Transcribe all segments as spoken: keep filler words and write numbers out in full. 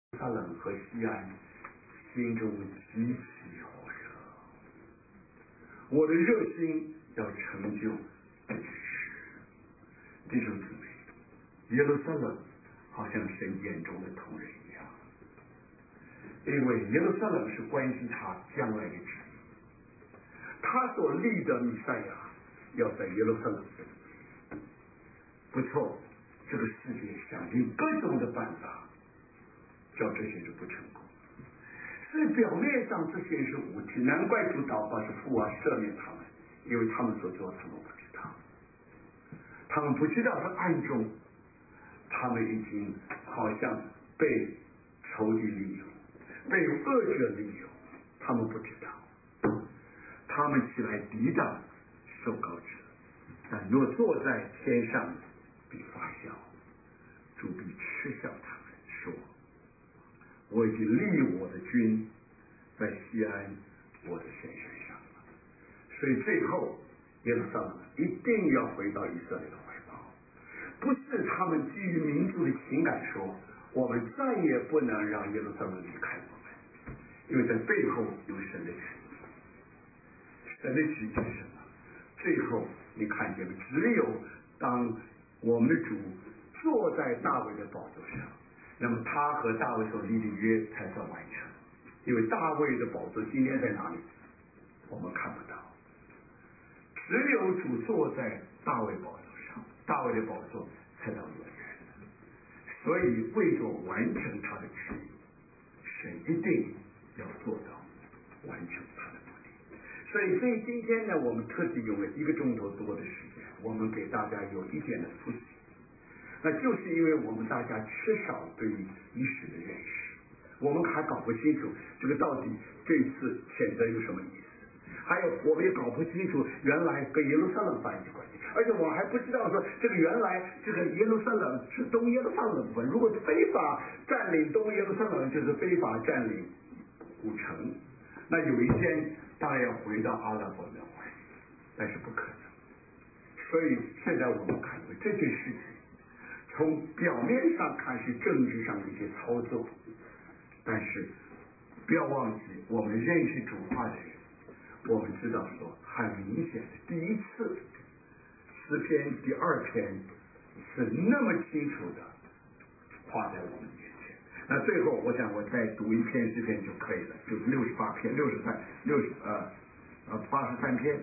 撒冷和西安心中极其火热，我的热心要成就这件事。弟兄姊妹，耶路撒冷好像神眼中的同人一样，因为耶路撒冷是关系他将来的旨意，他所立的弥赛亚要在耶路撒冷。不错，这个世界想尽各种的办法叫这些人不成功，所以表面上这些人是无体，难怪主祷告是父啊赦免他们，因为他们所做他们不知道，他们不知道是暗中他们已经好像被仇敌利用，被恶者利用，他们不知道，他们起来抵挡受膏者，但若坐在天上必发笑，主必嗤笑他们说，我已经立我的君在西安我的圣山上了。所以最后耶路撒冷一定要回到以色列的怀抱，不是他们基于民族的情感说我们再也不能让耶路撒冷离开我们，因为在背后有神的旨意。神的旨意是什么？最后你看见没？只有当我们的主坐在大卫的宝座上，那么他和大卫所立的约才算完成。因为大卫的宝座今天在哪里我们看不到，只有主坐在大卫宝座上，大卫的宝座才到永远。所以为着完成他的旨意，神一定要做到完成他的目的。所以所以今天呢，我们特地用了一个钟头多的时间，我们给大家有一点的复习，那就是因为我们大家缺少对于历史的认识，我们还搞不清楚这个到底这次谴责有什么意思，还有我们也搞不清楚原来跟耶路撒冷发生的关系，而且我们还不知道说这个原来这个耶路撒冷是东耶路撒冷的部分，如果非法占领东耶路撒冷就是非法占领古城，那有一天当然要回到阿拉伯人怀里，但是不可能。所以现在我们看到这件事情从表面上看是政治上的一些操作，但是不要忘记我们认识主话的人，我们知道说很明显的，第一次诗篇第二篇是那么清楚的画在我们面前。那最后我想我再读一篇诗篇就可以了，就是六十八篇六十三六十呃呃八十三篇，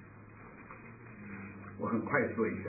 我很快说一下。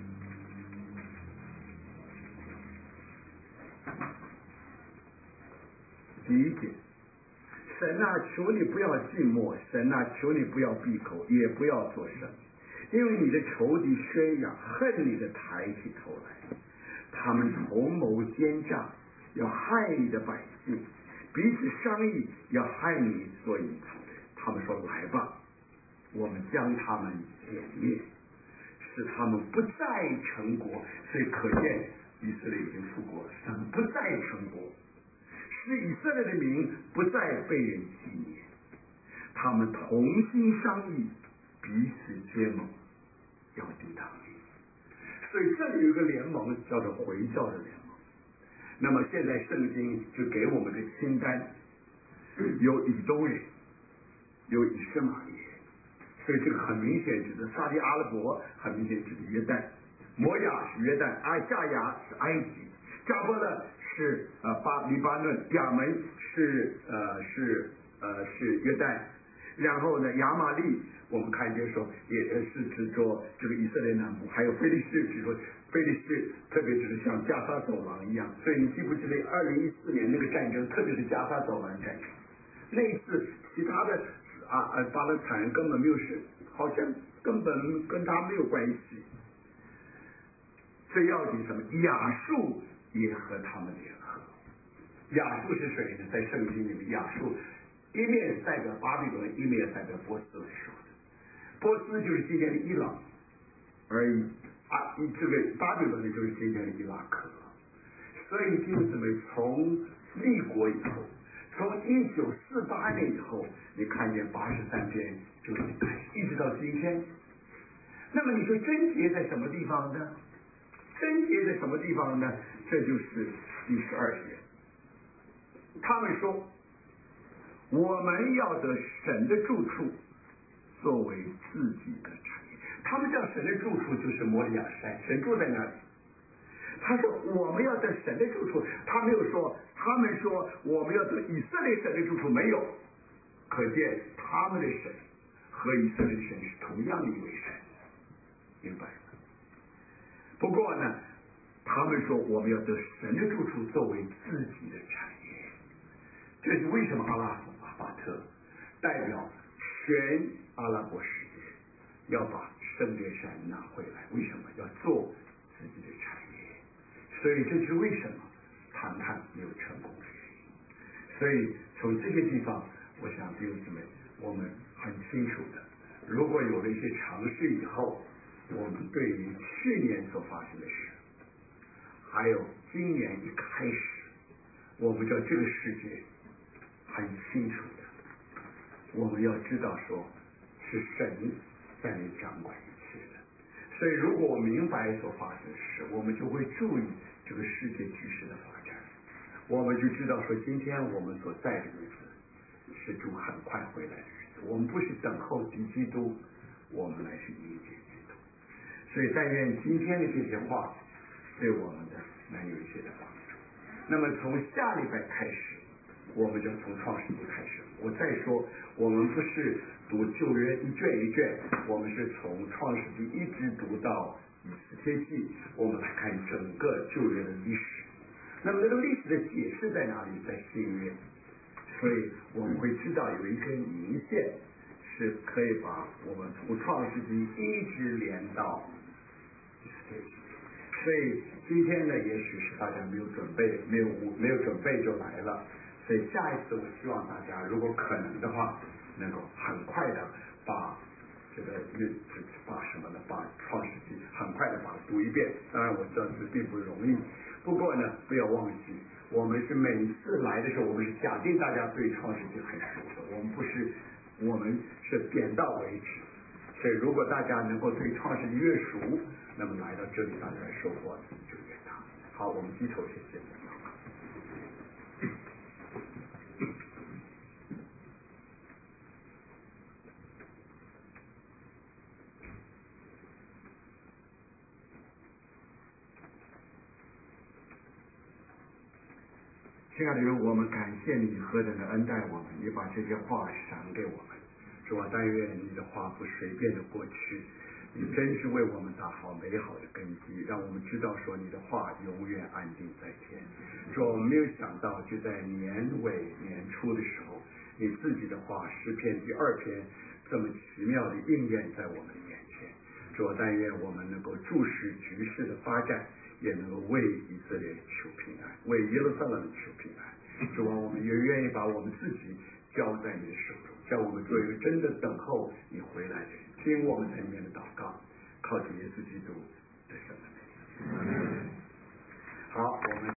第一节，神啊，求你不要静默，神啊，求你不要闭口，也不要作声，因为你的仇敌宣扬，恨你的抬起头来，他们同谋奸诈，要害你的百姓，彼此商议，要害你所隐藏的人。他们说来吧，我们将他们歼灭，使他们不再成国。所以可见以色列已经复国了，他们不再成国，使以色列的名不再被人纪念。他们同心商议，彼此结盟，要抵挡你。所以这里有一个联盟叫做回教的联盟。那么现在圣经就给我们个清单，有以东人，有以实玛利人，所以这个很明显指的沙利阿拉伯，很明显指的约旦，摩亚是约旦，阿夏亚是埃及，加波勒是呃巴黎巴嫩，亚门是呃是呃是约旦，然后呢亚玛利我们看见说也是指着这个以色列南部，还有非利士，指说非利士特别就是像加沙走廊一样。所以你记不记得二零一四年那个战争，特别是加沙走廊战争，那一次其他的啊啊巴勒斯坦人根本没有事，好像根本跟他没有关系。最要紧什么？亚述也和他们联合。亚述是谁呢？在圣经里面，亚述一面是代表巴比伦，一面代表波斯来说的。波斯就是今天的伊朗，而啊，这个巴比伦呢就是今天的伊拉克。所以弟兄姊妹，从立国以后，从一九四八年以后，你看见八十三篇就已经开始，一直到今天。那么你说症结在什么地方呢？症结在什么地方呢？这就是第十二节。 他们说我们要得神的住处作为自己的产业。他们叫神的住处就是摩利亚山，神住在那里。他说我们要得神的住处，他没有说他们说我们要得以色列神的住处，没有。可见他们的神和以色列的神是同样的一位神，明白吗？不过呢，他们说我们要得神的住处作为自己的产业，这是为什么阿拉法特代表全阿拉伯世界要把圣殿山拿回来？为什么要做自己的产业？所以这是为什么谈判没有成功的原因。所以从这些地方，我想弟兄姊妹，我们很清楚的，如果有了一些尝试以后，我们对于去年所发生的事，还有今年一开始，我们知道这个世界很清楚的，我们要知道说是神在那掌管一切的。所以如果我明白所发生的事，我们就会注意这个世界局势的发展，我们就知道说今天我们所在的日子是主很快回来的日子，我们不是等候敌基督，我们来去迎接基督。所以但愿今天的这些话对我们的能有一些的帮助。那么从下礼拜开始，我们就从创世纪开始。我再说，我们不是读旧约一卷一卷，我们是从创世纪一直读到以斯帖记，我们来看整个旧约的历史。那么那个历史的解释在哪里？在新约。所以我们会知道有一根银线是可以把我们从创世纪一直连到以斯帖记。所以今天呢，也许是大家没有准备，没有没有准备就来了。所以下一次我希望大家如果可能的话，能够很快的把这个约把什么呢？把创世纪很快的把它读一遍。当然我知道这并不容易，不过呢，不要忘记，我们是每一次来的时候，我们是假定大家对创世纪很熟的，我们不是，我们是点到为止。所以如果大家能够对创世纪越熟，那么来到这里，大家的收获就越大。好，我们低头谢谢。亲爱的主，我们感谢你何等的恩待我们，你把这些话赏给我们。主啊，但愿你的话不随便的过去，你真是为我们打好美好的根基，让我们知道说你的话永远安定在天。主啊，我们没有想到就在年尾年初的时候，你自己的话诗篇第二篇这么奇妙的应验在我们的眼前。主啊，但愿我们能够注视局势的发展，也能够为以色列求平安，为耶路撒冷求平安。主啊，我们也愿意把我们自己交在你的手中，叫我们做一个真的等候你回来的人。听我们在里面的祷告，靠主耶稣基督